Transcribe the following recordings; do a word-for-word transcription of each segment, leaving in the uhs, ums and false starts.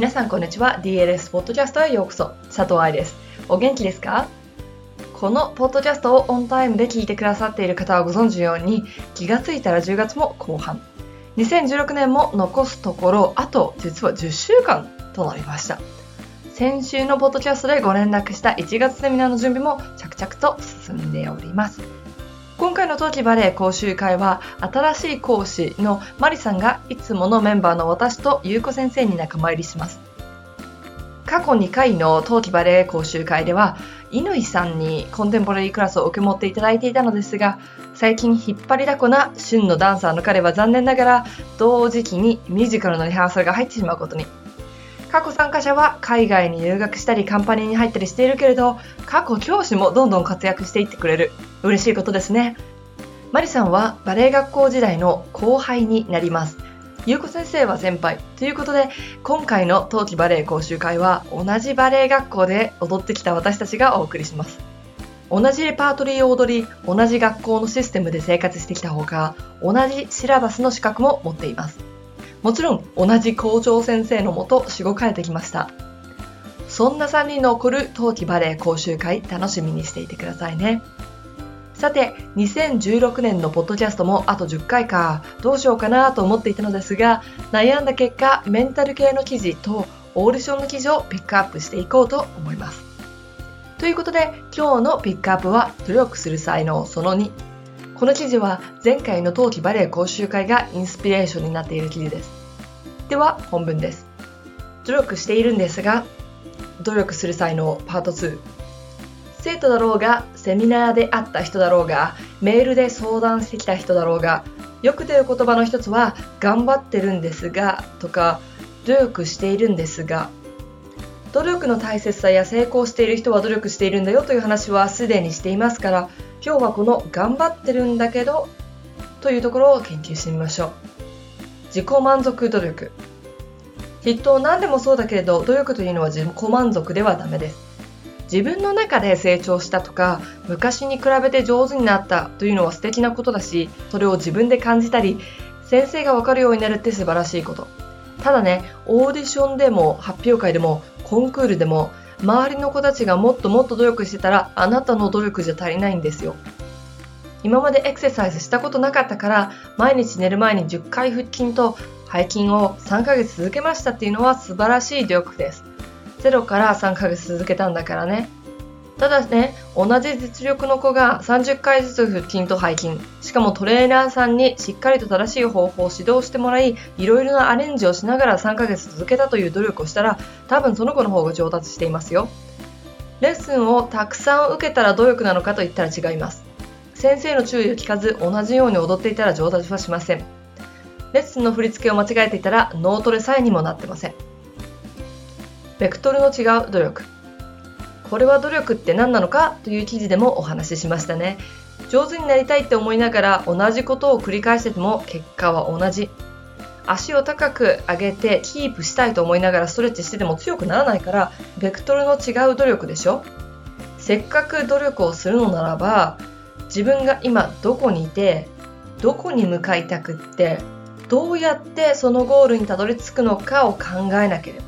皆さんこんにちは。 ディーエルエス ポッドキャストへようこそ。佐藤愛です。お元気ですか？このポッドキャストをオンタイムで聞いてくださっている方はご存知のように、気がついたらじゅうがつも後半、にせんじゅうろくねんも残すところあと実はじゅっしゅうかんとなりました。先週のポッドキャストでご連絡したいちがつセミナーの準備も着々と進んでおります。今回の冬季バレエ講習会は、新しい講師のマリさんがいつものメンバーの私とゆうこ先生に仲間入りします。過去にかいの冬季バレエ講習会では、乾さんにコンテンポラリークラスを受け持っていただいていたのですが、最近引っ張りだこな旬のダンサーの彼は残念ながら同時期にミュージカルのリハーサルが入ってしまうことに。過去参加者は海外に留学したりカンパニーに入ったりしているけれど、過去教師もどんどん活躍していってくれる。嬉しいことですね。マリさんはバレエ学校時代の後輩になります。ゆうこ先生は先輩ということで、今回の冬季バレエ講習会は同じバレエ学校で踊ってきた私たちがお送りします。同じレパートリーを踊り、同じ学校のシステムで生活してきたほか、同じシラバスの資格も持っています。もちろん同じ校長先生のもとしごかれてきました。そんなさんにんの起こる冬季バレエ講習会、楽しみにしていてくださいね。さて、にせんじゅうろくねんのポッドキャストもあとじゅっかいか、どうしようかなと思っていたのですが、悩んだ結果、メンタル系の記事とオーディションの記事をピックアップしていこうと思います。ということで、今日のピックアップは努力する才能そのに。この記事は前回の冬季バレエ講習会がインスピレーションになっている記事です。では本文です。努力しているんですが、努力する才能パートツー。生徒だろうが、セミナーで会った人だろうが、メールで相談してきた人だろうが、よく出る言葉の一つは、頑張ってるんですがとか、努力しているんですが、努力の大切さや成功している人は努力しているんだよという話はすでにしていますから、今日はこの頑張ってるんだけどというところを研究してみましょう。自己満足努力。きっと何でもそうだけれど、努力というのは自己満足ではダメです。自分の中で成長したとか、昔に比べて上手になったというのは素敵なことだし、それを自分で感じたり、先生が分かるようになるって素晴らしいこと。ただね、オーディションでも発表会でもコンクールでも、周りの子たちがもっともっと努力してたら、あなたの努力じゃ足りないんですよ。今までエクササイズしたことなかったから、毎日寝る前にじゅっかい腹筋と背筋をさんかげつ続けましたっていうのは素晴らしい努力です。ゼロからさんかげつ続けたんだからね。ただね、同じ実力の子がさんじゅっかいずつ腹筋と背筋、しかもトレーナーさんにしっかりと正しい方法を指導してもらい、いろいろなアレンジをしながらさんかげつ続けたという努力をしたら、多分その子の方が上達していますよ。レッスンをたくさん受けたら努力なのかと言ったら違います。先生の注意を聞かず同じように踊っていたら上達はしません。レッスンの振り付けを間違えていたら脳トレさえにもなってません。ベクトルの違う努力。これは努力って何なのかという記事でもお話ししましたね。上手になりたいって思いながら同じことを繰り返してても結果は同じ。足を高く上げてキープしたいと思いながらストレッチしてても強くならないから、ベクトルの違う努力でしょ。せっかく努力をするのならば、自分が今どこにいて、どこに向かいたくって、どうやってそのゴールにたどり着くのかを考えなければ。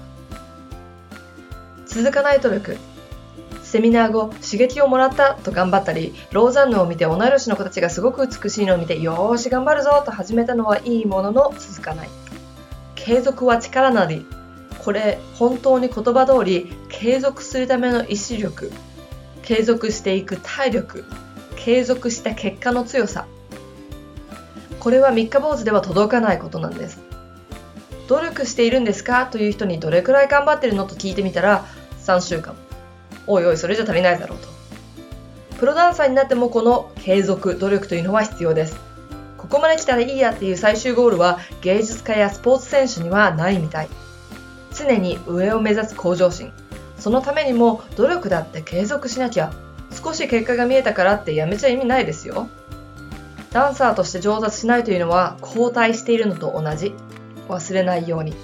続かない努力。セミナー後、刺激をもらったと頑張ったり、ローザンヌを見て同い年の子たちがすごく美しいのを見て、よーし頑張るぞと始めたのはいいものの続かない。継続は力なり。これ本当に言葉通り、継続するための意志力、継続していく体力、継続した結果の強さ。これは三日坊主では届かないことなんです。努力しているんですかという人にどれくらい頑張ってるのと聞いてみたらさんしゅうかん。おいおいそれじゃ足りないだろうと。プロダンサーになってもこの継続努力というのは必要です。ここまで来たらいいやっていう最終ゴールは芸術家やスポーツ選手にはないみたい。常に上を目指す向上心。そのためにも努力だって継続しなきゃ。少し結果が見えたからってやめちゃ意味ないですよ。ダンサーとして上達しないというのは後退しているのと同じ。忘れないように。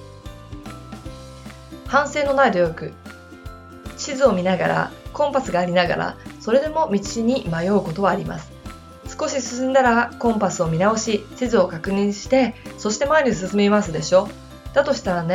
反省のない努力。地図を見ながら、コンパスがありながら、それでも道に迷うことはあります。少し進んだらコンパスを見直し、地図を確認して、そして前に進みますでしょ。だとしたらね、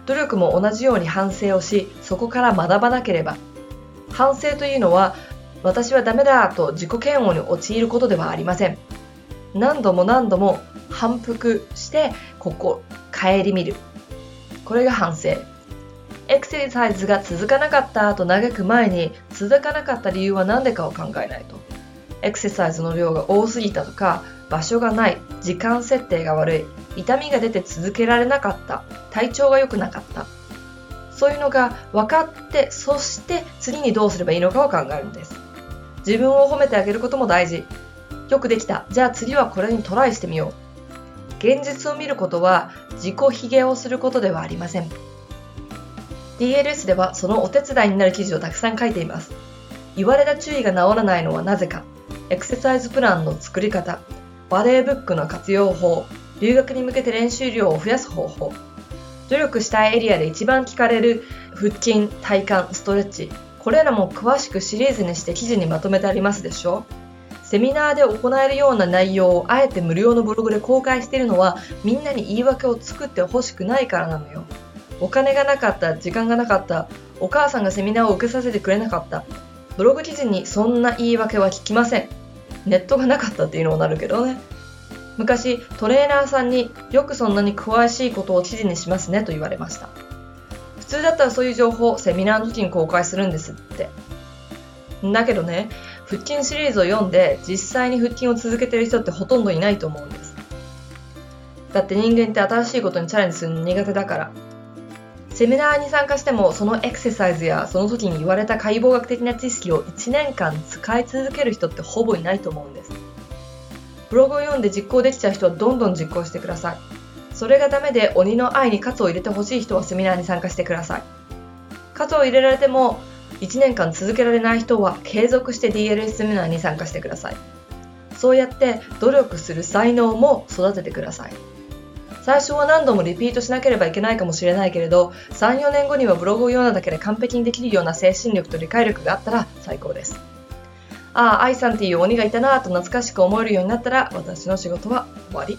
努力も同じように反省をし、そこから学ばなければ。反省というのは、私はダメだと自己嫌悪に陥ることではありません。何度も何度も反復して、ここ、顧みる。これが反省。エクササイズが続かなかったと嘆く前に、続かなかった理由は何でかを考えないと。エクササイズの量が多すぎたとか、場所がない、時間設定が悪い、痛みが出て続けられなかった、体調が良くなかった。そういうのが分かって、そして次にどうすればいいのかを考えるんです。自分を褒めてあげることも大事。よくできた。じゃあ次はこれにトライしてみよう。現実を見ることは自己卑下をすることではありません。ディーエルエス ではそのお手伝いになる記事をたくさん書いています。言われた注意が治らないのはなぜか、エクササイズプランの作り方、バレーブックの活用法、留学に向けて練習量を増やす方法、努力したいエリアで一番聞かれる腹筋、体幹、ストレッチ、これらも詳しくシリーズにして記事にまとめてありますでしょ。セミナーで行えるような内容をあえて無料のブログで公開しているのは、みんなに言い訳を作ってほしくないからなのよ。お金がなかった、時間がなかった、お母さんがセミナーを受けさせてくれなかった。ブログ記事にそんな言い訳は聞きません。ネットがなかったっていうのもなるけどね。昔トレーナーさんによくそんなに詳しいことを記事にしますねと言われました。普通だったらそういう情報をセミナーの時に公開するんですって。だけどね、腹筋シリーズを読んで実際に腹筋を続けている人ってほとんどいないと思うんです。だって人間って新しいことにチャレンジするの苦手だから。セミナーに参加してもそのエクササイズやその時に言われた解剖学的な知識をいちねんかん使い続ける人ってほぼいないと思うんです。ブログを読んで実行できちゃう人はどんどん実行してください。それがダメで鬼の愛に喝を入れてほしい人はセミナーに参加してください。喝を入れられてもいちねんかん続けられない人は継続して ディーエルエス セミナーに参加してください。そうやって努力する才能も育ててください。最初は何度もリピートしなければいけないかもしれないけれど、さん、よねんごにはブログを読んだだけで完璧にできるような精神力と理解力があったら最高です。ああ、愛さんっていう鬼がいたなぁと懐かしく思えるようになったら私の仕事は終わり。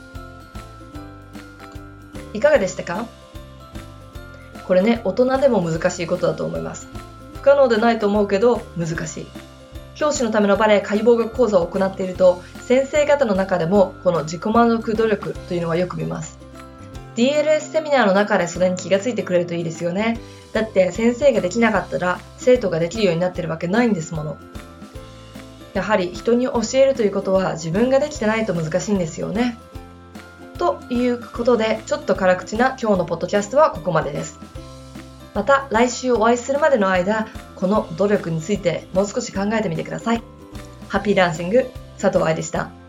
いかがでしたか？これね、大人でも難しいことだと思います。不可能でないと思うけど難しい。教師のためのバレエ解剖学講座を行っていると、先生方の中でもこの自己満足努力というのはよく見ます。ディーエルエス セミナーの中でそれに気がついてくれるといいですよね。だって先生ができなかったら生徒ができるようになってるわけないんですもの。やはり人に教えるということは自分ができてないと難しいんですよね。ということで、ちょっと辛口な今日のポッドキャストはここまでです。また来週お会いするまでの間、この努力についてもう少し考えてみてください。ハッピーダンシング、佐藤愛でした。